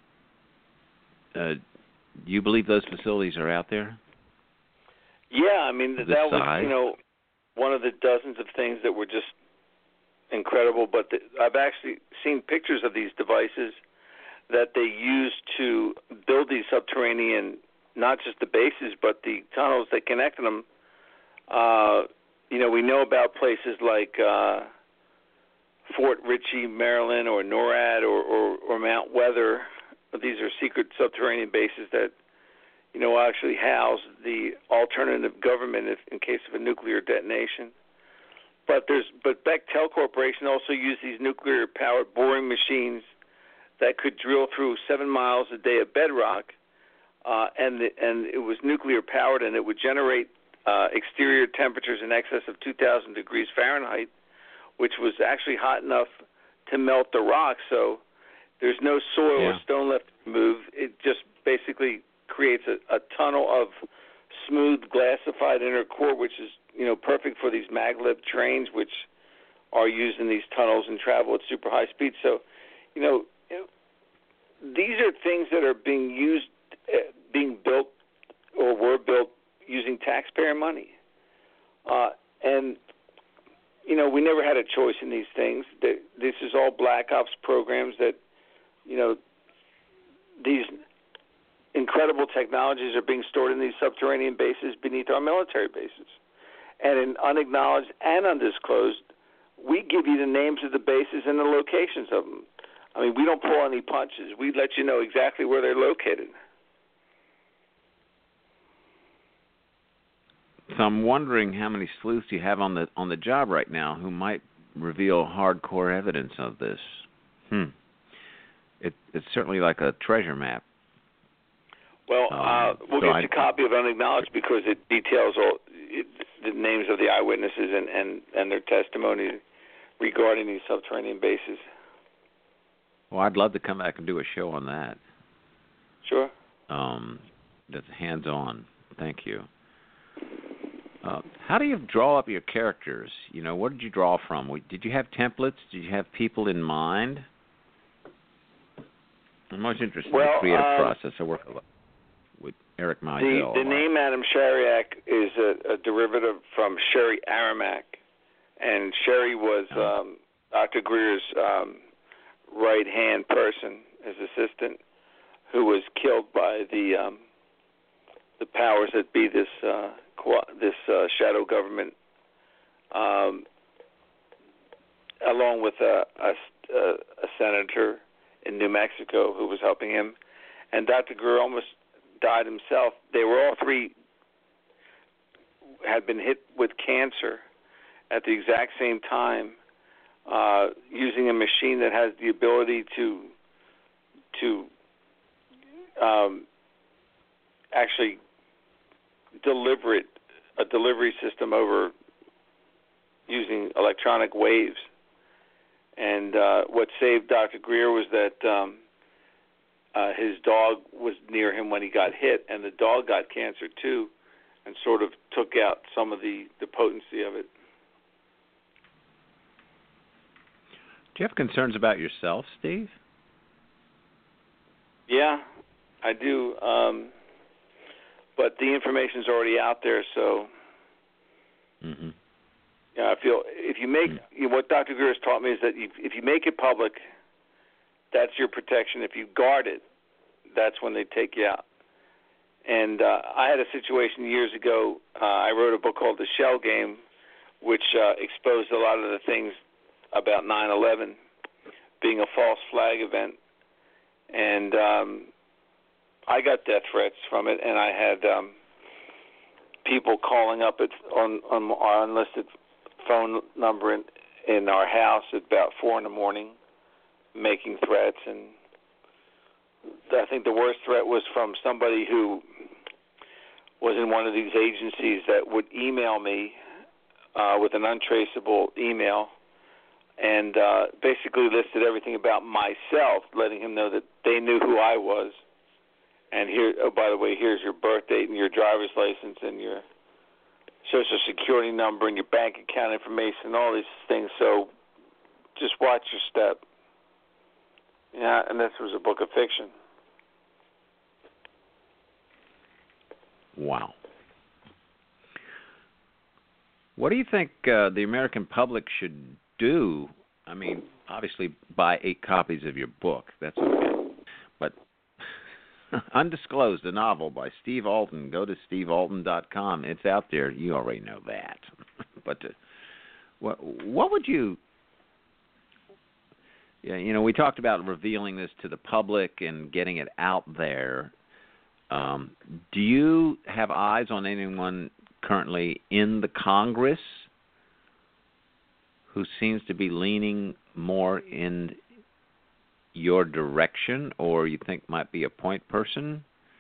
uh, you believe those facilities are out there? Yeah, I mean that, that was, you know, one of the dozens of things that were just incredible. But the, I've actually seen pictures of these devices that they used to build these subterranean, not just the bases, but the tunnels that connected them. Uh, you know, we know about places like uh, Fort Ritchie, Maryland, or NORAD, or, or, or Mount Weather. These are secret subterranean bases that, you know, actually house the alternative government if, in case of a nuclear detonation. But there's but Bechtel Corporation also used these nuclear-powered boring machines that could drill through seven miles a day of bedrock, uh, and the, and it was nuclear-powered, and it would generate uh, exterior temperatures in excess of two thousand degrees Fahrenheit, which was actually hot enough to melt the rock. So there's no soil yeah. or stone left to move. It just basically creates a, a tunnel of smooth, glassified inner core, which is, you know, perfect for these maglev trains, which are used in these tunnels and travel at super high speed. So, you know, these are things that are being used, uh, being built, or were built using taxpayer money. Uh, and, you know, we never had a choice in these things. This is all black ops programs that, you know, these incredible technologies are being stored in these subterranean bases beneath our military bases. And in unacknowledged and undisclosed, we give you the names of the bases and the locations of them. I mean, we don't pull any punches. We let you know exactly where they're located. So I'm wondering how many sleuths you have on the on the job right now who might reveal hardcore evidence of this. Hmm. It, it's certainly like a treasure map. Well, um, uh, we'll so get I, you a copy of Unacknowledged because it details all it, the names of the eyewitnesses and, and, and their testimony regarding these subterranean bases. Well, I'd love to come back and do a show on that. Sure. Um, that's hands-on. Thank you. Uh, how do you draw up your characters? You know, what did you draw from? Did you have templates? Did you have people in mind? I'm most interested well, in the creative uh, process. I work a lot with Eric Meisel. The, the name Adam Shariak is a, a derivative from Sherry Aramak, and Sherry was oh. um, Doctor Greer's um, right-hand person, his assistant, who was killed by the um, the powers that be, this uh, this uh, shadow government, um, along with a, a, a senator in New Mexico who was helping him, and Doctor Greer almost died himself. They were all three had been hit with cancer at the exact same time, uh, using a machine that has the ability to to um, actually deliver it, a delivery system over using electronic waves. And uh, what saved Doctor Greer was that um, uh, his dog was near him when he got hit, and the dog got cancer too, and sort of took out some of the, the potency of it. Do you have concerns about yourself, Steve? Yeah, I do. Um, but the information's already out there, so mm-hmm. You know, I feel if you make you know, what Doctor Greer has taught me is that if, if you make it public, that's your protection. If you guard it, that's when they take you out. And uh, I had a situation years ago. Uh, I wrote a book called The Shell Game, which uh, exposed a lot of the things about nine eleven being a false flag event. And um, I got death threats from it, and I had um, people calling up at, on, on our unlisted phone number in, in our house at about four in the morning, making threats. And I think the worst threat was from somebody who was in one of these agencies that would email me uh, with an untraceable email and uh, basically listed everything about myself, letting him know that they knew who I was. And here, oh, by the way, here's your birth date and your driver's license and your Social Security number and your bank account information and all these things. So just watch your step. Yeah, and this was a book of fiction. Wow. What do you think uh, the American public should do? I mean, obviously buy eight copies of your book. That's okay. But Undisclosed, a novel by Steve Alten. Go to steve alten dot com. It's out there. You already know that. But uh, what, what would you... Yeah, you know, we talked about revealing this to the public and getting it out there. Um, do you have eyes on anyone currently in the Congress who seems to be leaning more in your direction, or you think might be a point person?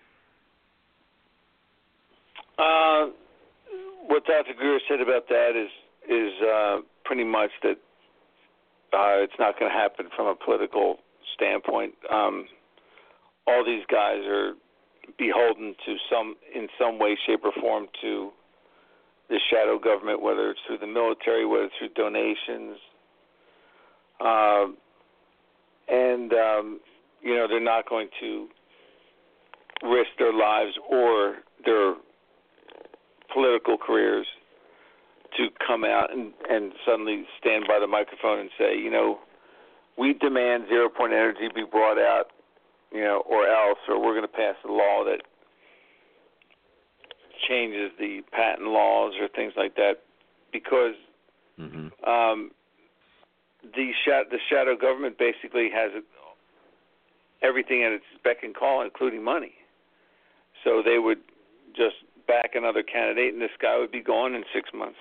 Uh, what Doctor Greer said about that is is uh, pretty much that uh, it's not going to happen from a political standpoint. Um, all these guys are beholden to some, in some way, shape, or form, to the shadow government, whether it's through the military, whether it's through donations. Uh, and, um, you know, they're not going to risk their lives or their political careers to come out and, and suddenly stand by the microphone and say, you know, we demand zero-point energy be brought out, you know, or else, or we're going to pass a law that changes the patent laws or things like that, because mm-hmm. um, the, sh- the shadow government basically has everything at its beck and call, including money. So they would just back another candidate, and this guy would be gone in six months.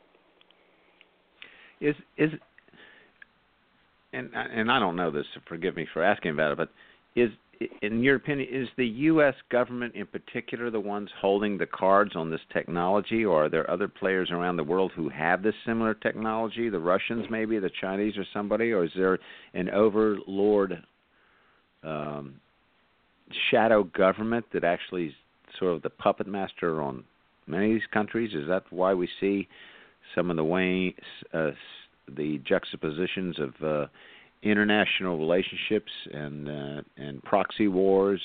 Is is and and I don't know this, so forgive me for asking about it, but is, in your opinion, is the U S government in particular the ones holding the cards on this technology, or are there other players around the world who have this similar technology, the Russians maybe, the Chinese or somebody, or is there an overlord um, shadow government that actually is sort of the puppet master on many of these countries? Is that why we see some of the way, uh, the juxtapositions of uh, international relationships and uh, and proxy wars?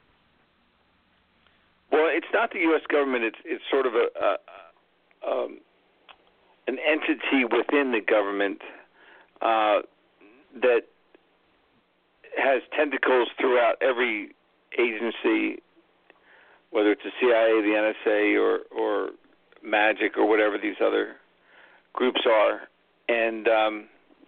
Well, it's not the U S government. It's it's sort of a, a um, an entity within the government uh, that has tentacles throughout every agency, whether it's the C I A, the N S A, or or MAGIC, or whatever these other groups are. And um,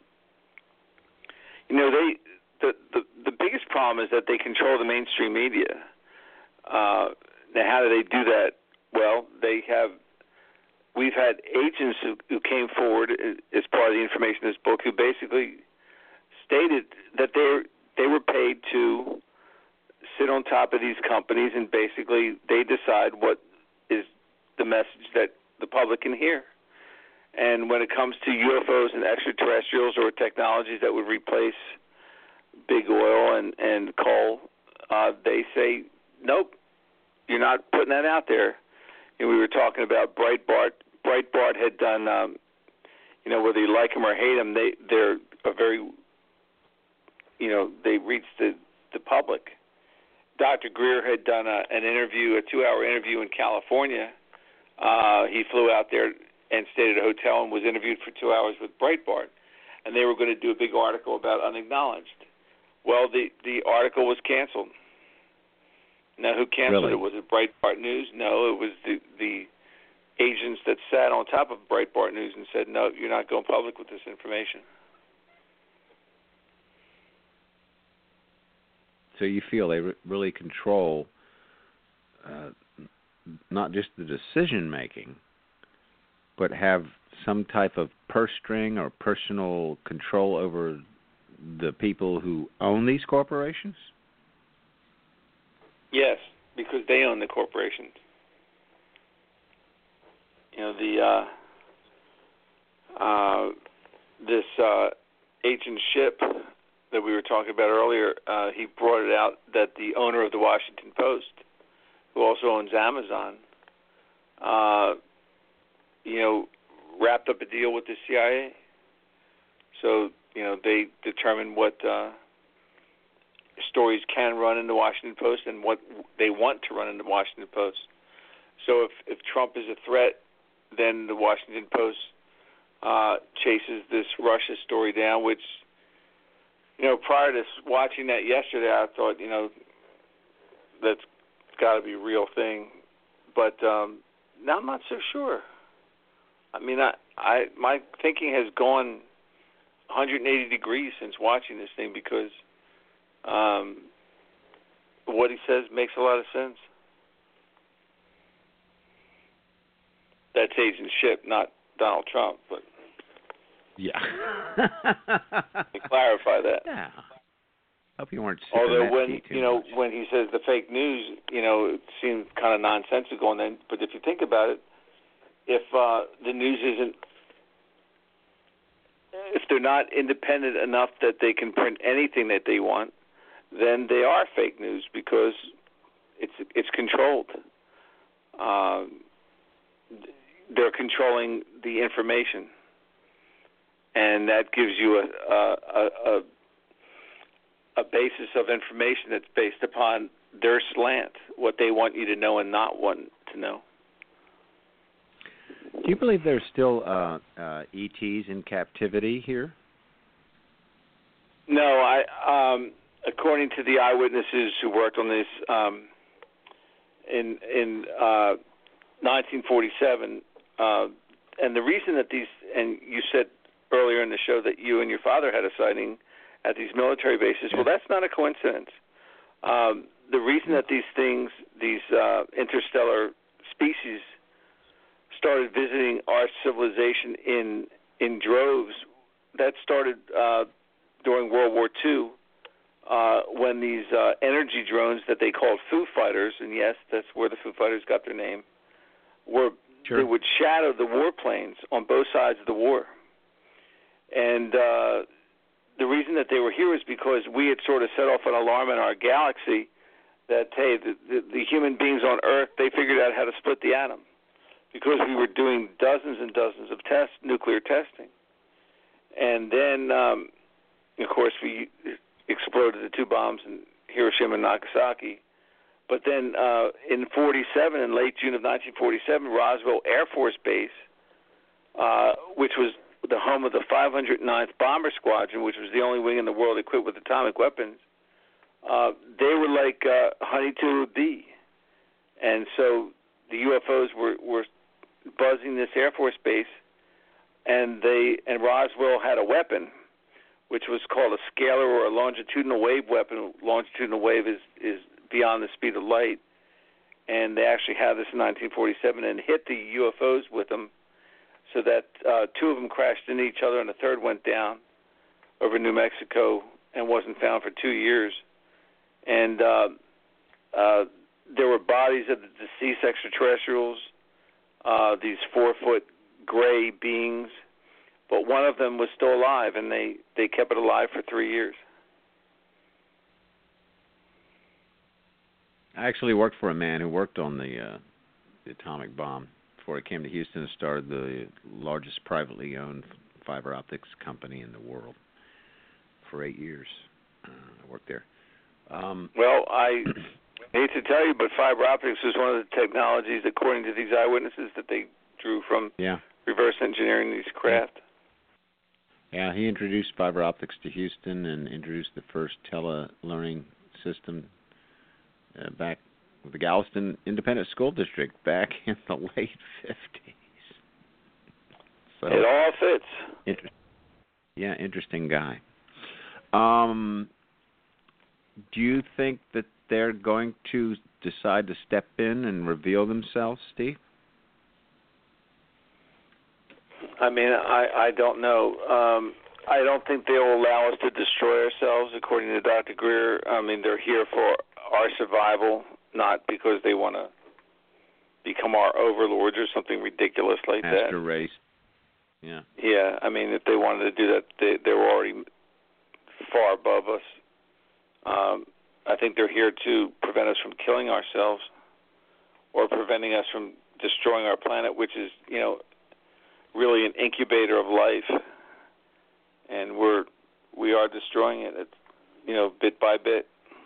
you know, they the, the the biggest problem is that they control the mainstream media. Uh, now, how do they do that? Well, they have. We've had agents who, who came forward as part of the information in this book who basically stated that they they were paid to sit on top of these companies, and basically they decide what is the message that the public can hear. And when it comes to U F Os and extraterrestrials or technologies that would replace big oil and, and coal, uh, they say, nope, you're not putting that out there. And we were talking about Breitbart. Breitbart had done, um, you know, whether you like them or hate them, they, they're a very, you know, they reach the, the public. Doctor Greer had done a, an interview, a two-hour interview in California. Uh, he flew out there and stayed at a hotel and was interviewed for two hours with Breitbart, and they were going to do a big article about unacknowledged. Well, the the article was canceled. Now, who canceled really? it? Was it Breitbart News? No, it was the the agents that sat on top of Breitbart News and said, no, you're not going public with this information. So you feel they re- really control uh, not just the decision making, but have some type of purse string or personal control over the people who own these corporations? Yes, because they own the corporations. You know, the uh, uh, this uh, Agent Ship that we were talking about earlier, uh, he brought it out that the owner of the Washington Post, who also owns Amazon, uh, you know, wrapped up a deal with the C I A. So, you know, they determine what uh, stories can run in the Washington Post and what they want to run in the Washington Post. So if, if Trump is a threat, then the Washington Post uh, chases this Russia story down, which, you know, prior to watching that yesterday, I thought, you know, that's got to be a real thing. But um, now I'm not so sure. I mean, I, I my thinking has gone one hundred eighty degrees since watching this thing because um, what he says makes a lot of sense. That's Agent Ship, not Donald Trump, but yeah. to clarify that. Yeah. Hope you weren't sipping Although that when tea too you know much. when he says the fake news, you know, it seemed kind of nonsensical. And then, but if you think about it, if uh, the news isn't, if they're not independent enough that they can print anything that they want, then they are fake news because it's it's controlled. Um, they're controlling the information, and that gives you a a, a a basis of information that's based upon their slant, what they want you to know and not want to know. Do you believe there's still uh, uh, E Ts in captivity here? No, I. Um, according to the eyewitnesses who worked on this um, in in uh, nineteen forty-seven, uh, and the reason that these, and you said earlier in the show that you and your father had a sighting at these military bases. Well, that's not a coincidence. Um, the reason that these things, these uh, interstellar species, started visiting our civilization in in droves, that started uh, during World War Two, uh, when these uh, energy drones that they called Foo Fighters, and yes, that's where the Foo Fighters got their name, were Sure. they would shadow the warplanes on both sides of the war. And uh, the reason that they were here is because we had sort of set off an alarm in our galaxy that, hey, the, the, the human beings on Earth, they figured out how to split the atom because we were doing dozens and dozens of tests, nuclear testing. And then, um, of course, we exploded the two bombs in Hiroshima and Nagasaki. But then uh, in forty-seven, in late June of nineteen forty-seven, Roswell Air Force Base, uh, which was the home of the five hundred ninth Bomber Squadron, which was the only wing in the world equipped with atomic weapons, uh, they were like uh, honey to a bee. And so the U F Os were, were buzzing this Air Force base, and they and Roswell had a weapon, which was called a scalar or a longitudinal wave weapon. Longitudinal wave is, is beyond the speed of light. And they actually had this in nineteen forty-seven and hit the U F Os with them, so that uh, two of them crashed into each other and the third went down over New Mexico and wasn't found for two years. And uh, uh, there were bodies of the deceased extraterrestrials, uh, these four-foot gray beings, but one of them was still alive, and they, they kept it alive for three years. I actually worked for a man who worked on the, uh, the atomic bomb. Before I came to Houston and started the largest privately owned fiber optics company in the world for eight years. Uh, I worked there. Um, well, I hate to tell you, but fiber optics is one of the technologies, according to these eyewitnesses, that they drew from yeah. reverse engineering these craft. Yeah, he introduced fiber optics to Houston and introduced the first tele-learning system uh, back with the Galveston Independent School District back in the late fifties. So, it all fits. Inter- yeah, interesting guy. Um, do you think that they're going to decide to step in and reveal themselves, Steve? I mean, I, I don't know. Um, I don't think they'll allow us to destroy ourselves, according to Doctor Greer. I mean, they're here for our survival, not because they want to become our overlords or something ridiculous like Master that. Master race. Yeah. Yeah, I mean, if they wanted to do that, they, they were already far above us. Um, I think they're here to prevent us from killing ourselves or preventing us from destroying our planet, which is, you know, really an incubator of life, and we're we are destroying it, it's, you know, bit by bit.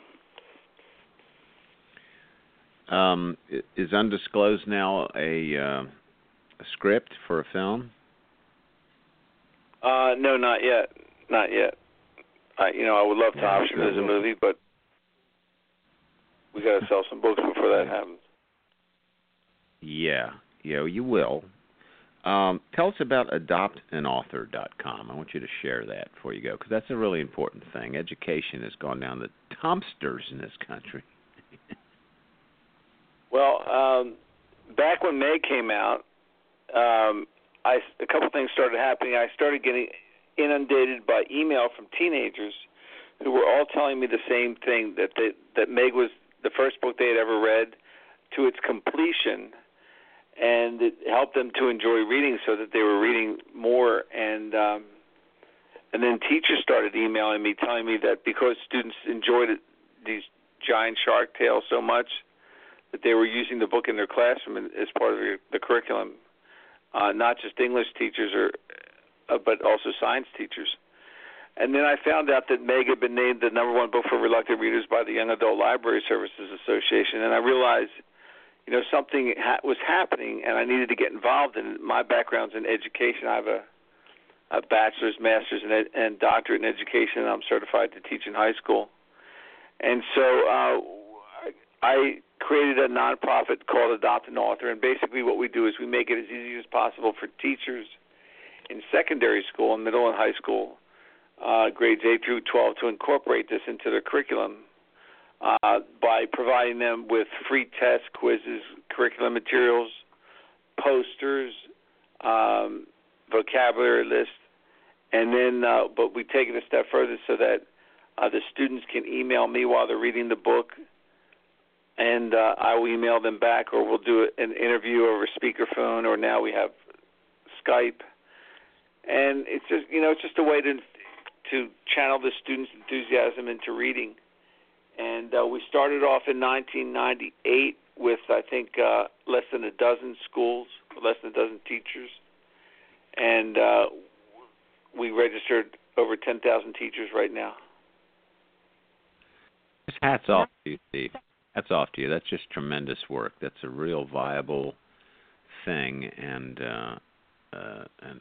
Um, is Undisclosed now a, uh, a script for a film? Uh, no, not yet, not yet. I, you know, I would love to Yeah, option it as a movie, but we got to sell some books before that happens. Yeah, yeah, you will. Um, tell us about adopt an author dot com. I want you to share that before you go, because that's a really important thing. Education has gone down the dumpsters in this country. Well, um, back when Meg came out, um, I, a couple things started happening. I started getting inundated by email from teenagers who were all telling me the same thing, that they, that Meg was the first book they had ever read to its completion, and it helped them to enjoy reading so that they were reading more. And um, and then teachers started emailing me telling me that because students enjoyed it, these giant shark tales so much that they were using the book in their classroom as part of the, the curriculum, uh, not just English teachers, or uh, but also science teachers. And then I found out that Meg had been named the number one book for reluctant readers by the Young Adult Library Services Association, and I realized, you know, something ha- was happening, and I needed to get involved in it. My background's in education. I have a, a bachelor's, master's, and, ed- and doctorate in education, and I'm certified to teach in high school. And so uh, I created a nonprofit called Adopt an Author, and basically what we do is we make it as easy as possible for teachers in secondary school and middle and high school, uh, grades eight through twelve, to incorporate this into their curriculum. Uh, by providing them with free tests, quizzes, curriculum materials, posters, um, vocabulary lists, and then, uh, but we take it a step further so that uh, the students can email me while they're reading the book, and uh, I will email them back, or we'll do an interview over speakerphone, or now we have Skype, and it's just, you know, it's just a way to to channel the students' enthusiasm into reading. And uh, we started off in nineteen ninety-eight with, I think, uh, less than a dozen schools, less than a dozen teachers. And uh, we registered over ten thousand teachers right now. Hats off to you, Steve. Hats off to you. That's just tremendous work. That's a real viable thing. And, uh, uh, and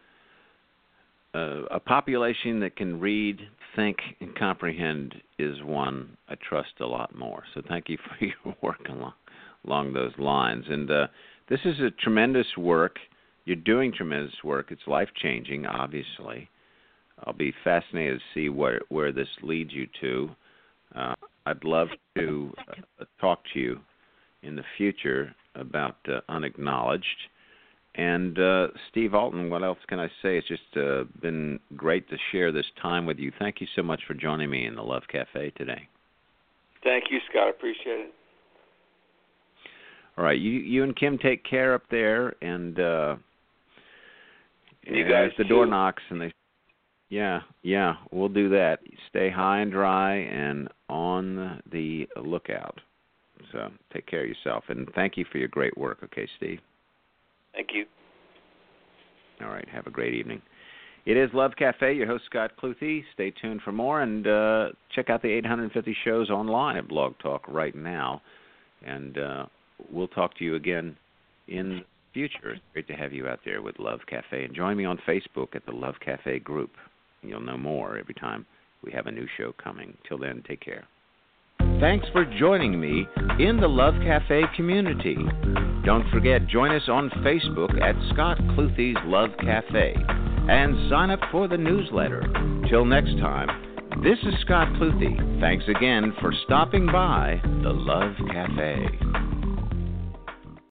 Uh, a population that can read, think, and comprehend is one I trust a lot more. So thank you for your work along, along those lines. And uh, this is a tremendous work. You're doing tremendous work. It's life-changing, obviously. I'll be fascinated to see where, where this leads you to. Uh, I'd love to uh, talk to you in the future about uh, Unacknowledged. And uh, Steve Alton, what else can I say? It's just uh, been great to share this time with you. Thank you so much for joining me in the Love Cafe today. Thank you, Scott. Appreciate it. All right, you you and Kim take care up there, and uh, you guys as the too. door knocks, and they, yeah, yeah, we'll do that. Stay high and dry and on the lookout. So take care of yourself, and thank you for your great work. Okay, Steve. Thank you. All right. Have a great evening. It is Love Cafe. Your host, Scott Cluthe. Stay tuned for more, and uh, check out the eight hundred fifty shows online at Blog Talk right now. And uh, we'll talk to you again in future. It's great to have you out there with Love Cafe. And join me on Facebook at the Love Cafe group. You'll know more every time we have a new show coming. Till then, take care. Thanks for joining me in the Love Cafe community. Don't forget, join us on Facebook at Scott Cluthy's Love Cafe and sign up for the newsletter. Till next time, this is Scott Cluthy. Thanks again for stopping by the Love Cafe.